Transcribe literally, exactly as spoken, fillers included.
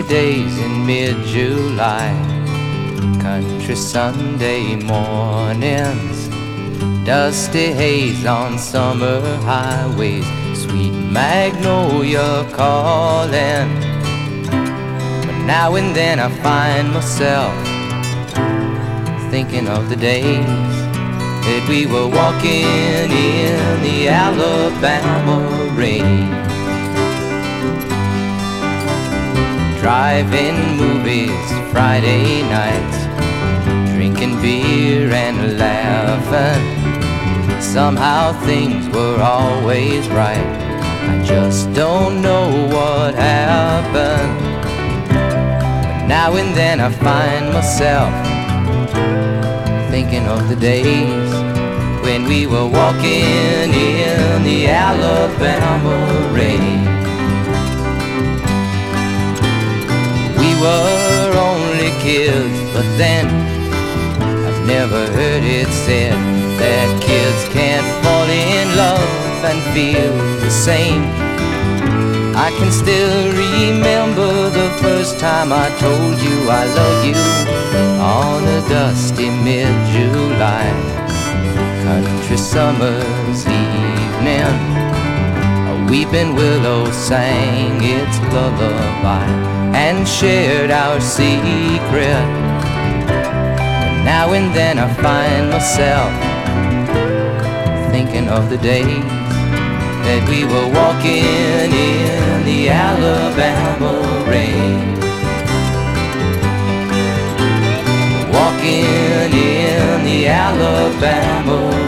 days in mid-July, country Sunday mornings, dusty haze on summer highways, sweet magnolia calling. But now and then I find myself thinking of the days that we were walking in the Alabama rain, driving movies Friday nights, drinking beer and laughing. Somehow things were always right. I just don't know what happened. But now and then I find myself thinking of the days when we were walking in the Alabama rain. We were only kids, but then I've never heard it said that kids can't fall in love and feel the same. I can still remember the first time I told you I love you on a dusty mid-July country summer's evening. A weeping willow sang its lullaby and shared our secret. But now and then I find myself thinking of the days that we were walking in the Alabama rain, walking in the Alabama